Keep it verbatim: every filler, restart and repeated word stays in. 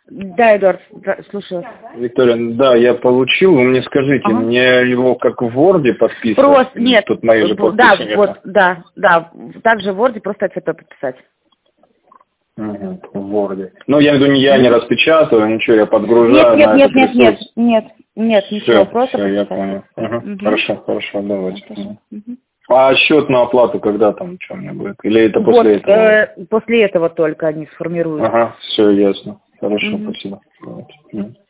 Да, Эдуард, да, слушаю. Виктория, да, я получил. Вы мне скажите, ага. мне его как в Word подписывать? Просто, нет. Тут мои же да, вот, да, да. Также в Word просто АЦП подписать. Угу, в Word. Ну, я веду, я не распечатываю, ничего, я подгружаю. Нет, нет, нет, нет, нет, нет, нет, ничего, все, просто все, я понял. Угу. Угу. Хорошо, хорошо, давайте. Угу. Угу. А счет на оплату когда там, что мне будет? Или это после вот, этого? Э, после этого только они сформируют. Ага, все ясно. Хорошо, угу. Спасибо. Вот. Угу.